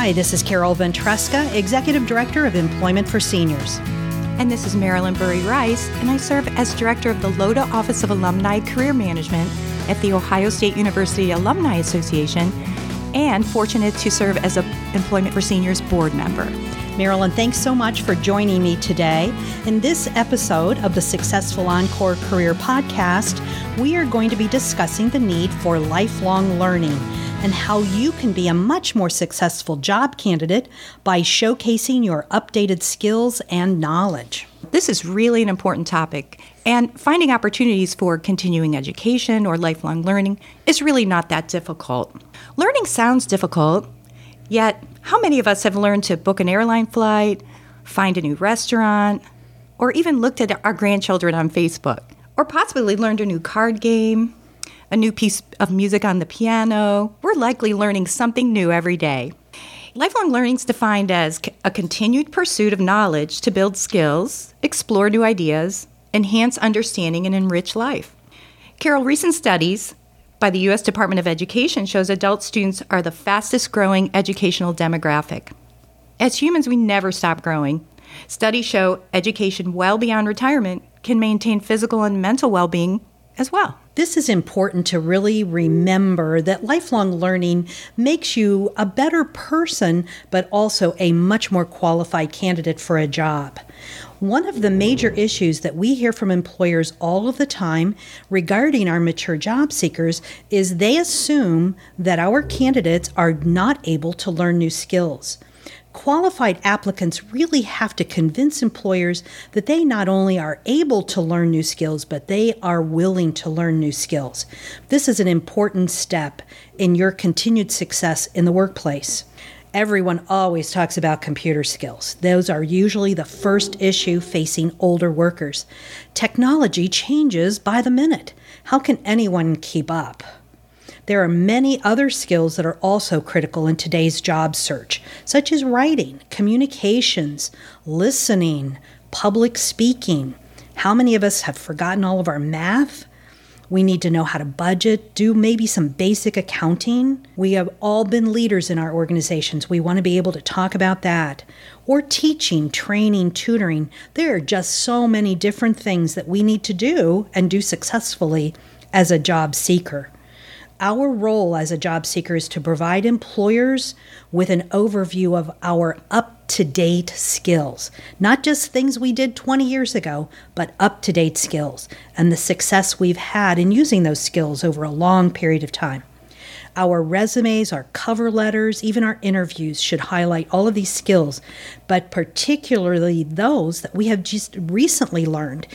Hi, this is Carol Ventresca, Executive Director of Employment for Seniors. And this is Marilyn Burry-Rice, and I serve as Director of the LODA Office of Alumni Career Management at the Ohio State University Alumni Association, and fortunate to serve as an Employment for Seniors board member. Marilyn, thanks so much for joining me today. In this episode of the Successful Encore Career Podcast, we are going to be discussing the need for lifelong learning and how you can be a much more successful job candidate by showcasing your updated skills and knowledge. This is really an important topic, and finding opportunities for continuing education or lifelong learning is really not that difficult. Learning sounds difficult, yet how many of us have learned to book an airline flight, find a new restaurant, or even looked at our grandchildren on Facebook, or possibly learned a new card game, a new piece of music on the piano? We're likely learning something new every day. Lifelong learning is defined as a continued pursuit of knowledge to build skills, explore new ideas, enhance understanding, and enrich life. Carol, recent studies by the U.S. Department of Education shows adult students are the fastest growing educational demographic. As humans, we never stop growing. Studies show education well beyond retirement can maintain physical and mental well-being as well. This is important to really remember that lifelong learning makes you a better person, but also a much more qualified candidate for a job. One of the major issues that we hear from employers all of the time regarding our mature job seekers is they assume that our candidates are not able to learn new skills. Qualified applicants really have to convince employers that they not only are able to learn new skills, but they are willing to learn new skills. This is an important step in your continued success in the workplace. Everyone always talks about computer skills. Those are usually the first issue facing older workers. Technology changes by the minute. How can anyone keep up? There are many other skills that are also critical in today's job search, such as writing, communications, listening, public speaking. How many of us have forgotten all of our math? We need to know how to budget, do maybe some basic accounting. We have all been leaders in our organizations. We want to be able to talk about that. Or teaching, training, tutoring. There are just so many different things that we need to do and do successfully as a job seeker. Our role as a job seeker is to provide employers with an overview of our up-to-date skills, not just things we did 20 years ago, but up-to-date skills and the success we've had in using those skills over a long period of time. Our resumes, our cover letters, even our interviews should highlight all of these skills, but particularly those that we have just recently learned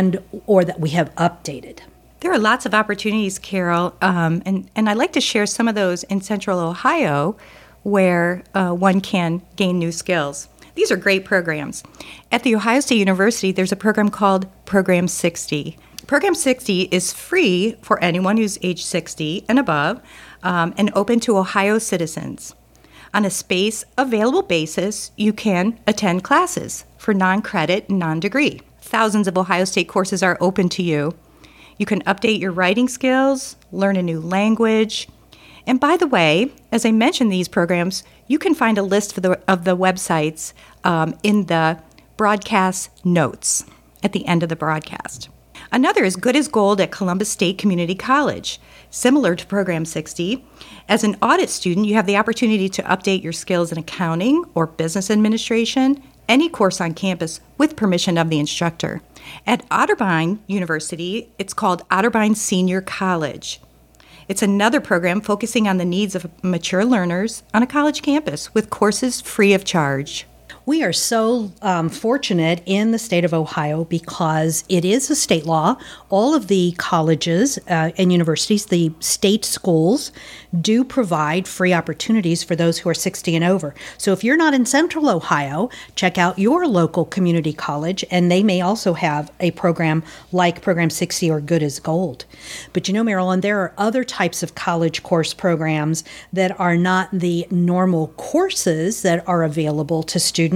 or that we have updated. There are lots of opportunities, Carol, and I'd like to share some of those in Central Ohio where one can gain new skills. These are great programs. At The Ohio State University, there's a program called Program 60. Program 60 is free for anyone who's age 60 and above and open to Ohio citizens. On a space-available basis, you can attend classes for non-credit and non-degree. Thousands of Ohio State courses are open to you. You can update your writing skills, learn a new language. And by the way, as I mentioned these programs, you can find a list of the websites in the broadcast notes at the end of the broadcast. Another is Good as Gold at Columbus State Community College. Similar to Program 60, as an audit student, you have the opportunity to update your skills in accounting or business administration, any course on campus with permission of the instructor. At Otterbein University, it's called Otterbein Senior College. It's another program focusing on the needs of mature learners on a college campus with courses free of charge. We are so fortunate in the state of Ohio because it is a state law. All of the colleges and universities, the state schools, do provide free opportunities for those who are 60 and over. So if you're not in Central Ohio, check out your local community college, and they may also have a program like Program 60 or Good as Gold. But you know, Marilyn, there are other types of college course programs that are not the normal courses that are available to students.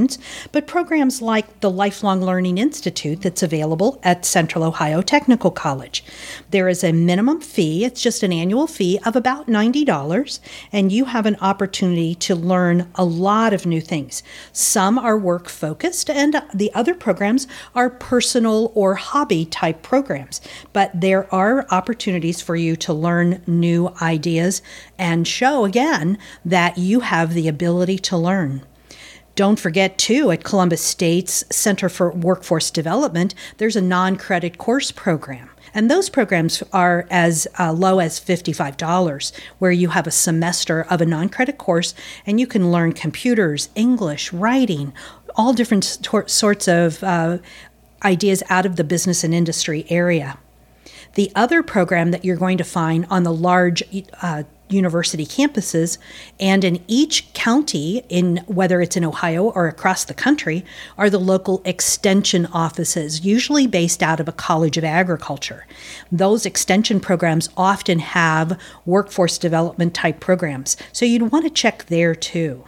students, but programs like the Lifelong Learning Institute that's available at Central Ohio Technical College. There is a minimum fee. It's just an annual fee of about $90, and you have an opportunity to learn a lot of new things. Some are work-focused, and the other programs are personal or hobby-type programs. But there are opportunities for you to learn new ideas and show, again, that you have the ability to learn. Don't forget, too, at Columbus State's Center for Workforce Development, there's a non-credit course program. And those programs are as low as $55, where you have a semester of a non-credit course, and you can learn computers, English, writing, all different sorts of ideas out of the business and industry area. The other program that you're going to find on the large university campuses and in each county, in whether it's in Ohio or across the country, are the local extension offices, usually based out of a college of agriculture. Those extension programs often have workforce development type programs, so you'd want to check there too.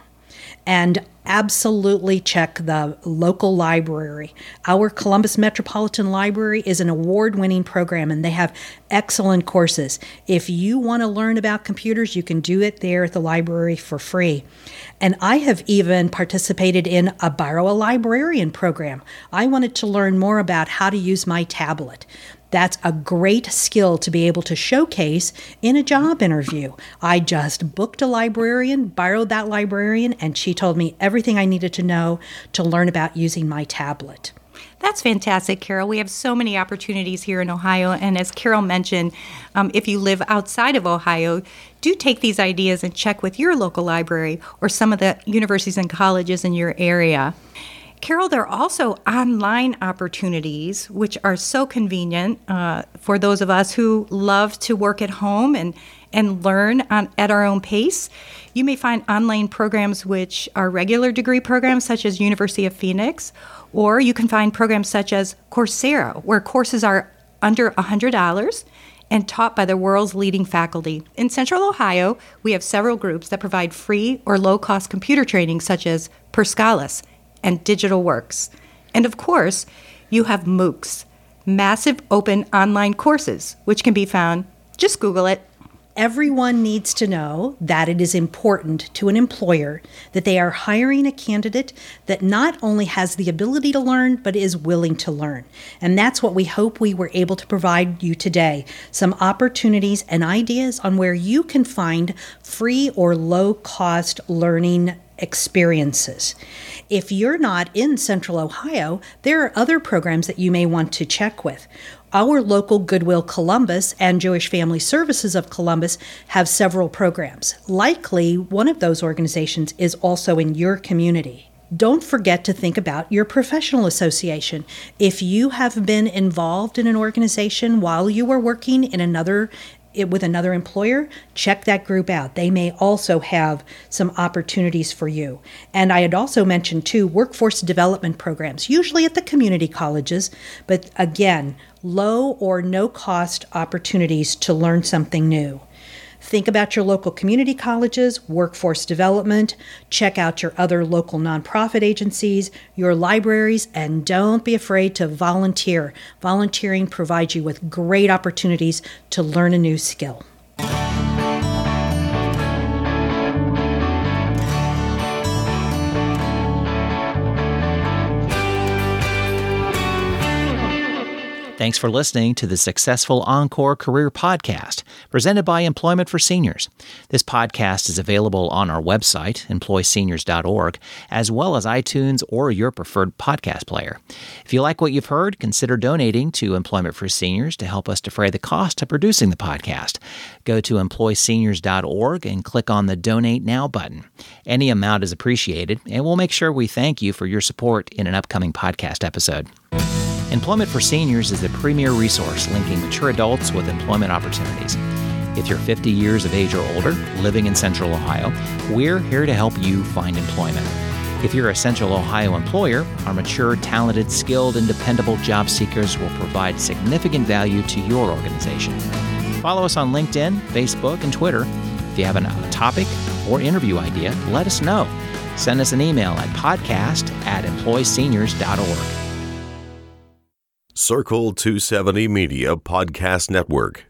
And absolutely check the local library. Our Columbus Metropolitan Library is an award-winning program, and they have excellent courses. If you want to learn about computers, you can do it there at the library for free. And I have even participated in a Borrow a Librarian program. I wanted to learn more about how to use my tablet. That's a great skill to be able to showcase in a job interview. I just booked a librarian, borrowed that librarian, and she told me everything I needed to know to learn about using my tablet. That's fantastic, Carol. We have so many opportunities here in Ohio. And as Carol mentioned, if you live outside of Ohio, do take these ideas and check with your local library or some of the universities and colleges in your area. Carol, there are also online opportunities, which are so convenient for those of us who love to work at home and learn at our own pace. You may find online programs which are regular degree programs, such as University of Phoenix, or you can find programs such as Coursera, where courses are under $100 and taught by the world's leading faculty. In Central Ohio, we have several groups that provide free or low-cost computer training, such as Perscalis and Digital Works. And of course, you have MOOCs, massive open online courses, which can be found, just Google it. Everyone needs to know that it is important to an employer that they are hiring a candidate that not only has the ability to learn, but is willing to learn. And that's what we hope we were able to provide you today. Some opportunities and ideas on where you can find free or low-cost learning experiences. If you're not in Central Ohio, there are other programs that you may want to check with. Our local Goodwill Columbus and Jewish Family Services of Columbus have several programs. Likely, one of those organizations is also in your community. Don't forget to think about your professional association. If you have been involved in an organization while you were working with another employer, check that group out. They may also have some opportunities for you. And I had also mentioned, too, workforce development programs, usually at the community colleges, but again, low or no cost opportunities to learn something new. Think about your local community colleges, workforce development, check out your other local nonprofit agencies, your libraries, and don't be afraid to volunteer. Volunteering provides you with great opportunities to learn a new skill. Thanks for listening to the Successful Encore Career Podcast, presented by Employment for Seniors. This podcast is available on our website, employseniors.org, as well as iTunes or your preferred podcast player. If you like what you've heard, consider donating to Employment for Seniors to help us defray the cost of producing the podcast. Go to employseniors.org and click on the Donate Now button. Any amount is appreciated, and we'll make sure we thank you for your support in an upcoming podcast episode. Employment for Seniors is the premier resource linking mature adults with employment opportunities. If you're 50 years of age or older, living in Central Ohio, we're here to help you find employment. If you're a Central Ohio employer, our mature, talented, skilled, and dependable job seekers will provide significant value to your organization. Follow us on LinkedIn, Facebook, and Twitter. If you have a topic or interview idea, let us know. Send us an email at podcast@employseniors.org. Circle 270 Media Podcast Network.